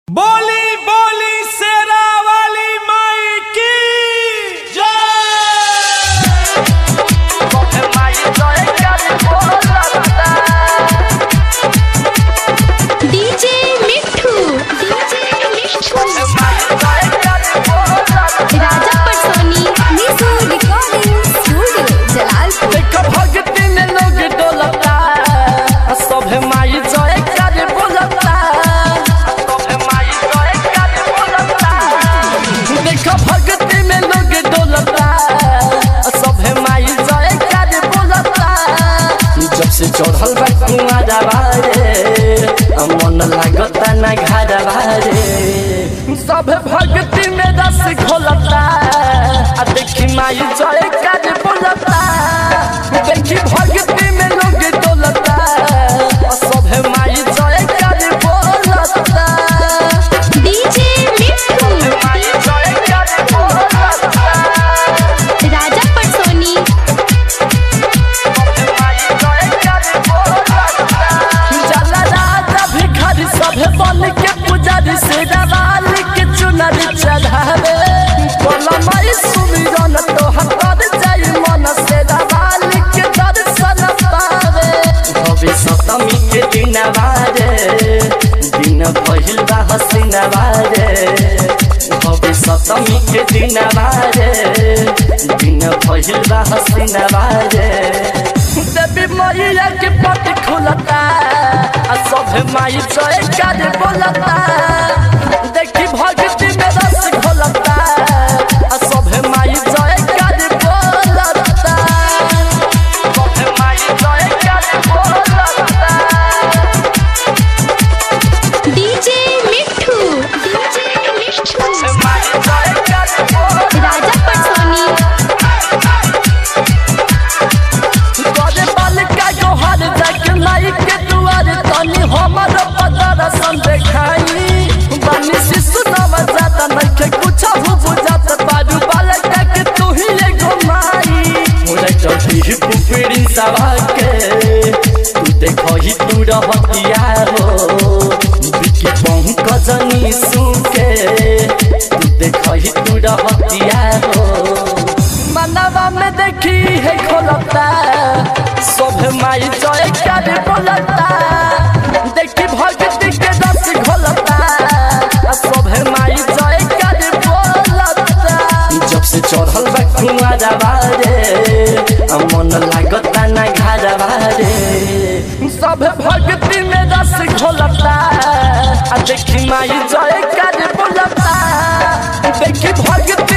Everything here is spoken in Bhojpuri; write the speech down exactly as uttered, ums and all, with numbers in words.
बोली बोली शेरा वाली माई की डीजे मिठू डीजे मिठू राजा पटसोनी निशु रिकॉर्डिंग स्टूडियो जलालपुर। देखो भक्ति में लोग डोलता सभे माई जय कर बोलता सभे माई जय कर बोलता। देखो भक्ति में लोग डोलता सभे माई जय कर बोलता। जब से चढ़ल बा कुआरा बारे मन लागता ना घर बारे सब भक्ति में रस घोलता। देखी माई जय कर बोलता देखी भक्ति में लोग डोलता सब माई जय कर बोलता। डीजे मिठू राजा पटसोनी जला राजा भिखारी सभे बन के पुजारी से दवाल के चुनरी चढ़ावे बोला माई सुमिरन तो हतर जाई मन से दवाल के दर्शन पावे। भवे सप्तमी के दिन बारे दिन पहिल बा हसीन बारे भवे सप्तमी के दिन बारे दिन पहिल बा हसीन बारे। देवी मैया के पट खुलता सब माई जय कर बोलता। देखी भक्ति में रस घोलता सब माई जय कर बोलता सब माई जय कर बोलता। डीजे मिठू डीजे मिठू माई जय कर बोलता। राजा पटसोनी तोरे बालिका गोहर तक लाई के दुआर तनी हमर दर्शन देखाई बानी शिशु नव जाता नइखे कुछ हो बुझात बाजू बालिका के तू ही एगो माई मोरे चढ़ी पुपड़ी सवा के तू देखो ही तू रहतिया हो बिकी पंकजनी सुके तू देखो ही तू रहतिया हो। मनवा में देखी है खोलता सब माई जय कर बोलता। देखी भक्ति के रस घोलता सब माई जय कर बोलता। जब से चढ़ल बा कुआरा बारे मन लागता ना घर बारे सब भक्ति में रस घोलता। देखी माई जय कर बोलता देखी भक्ति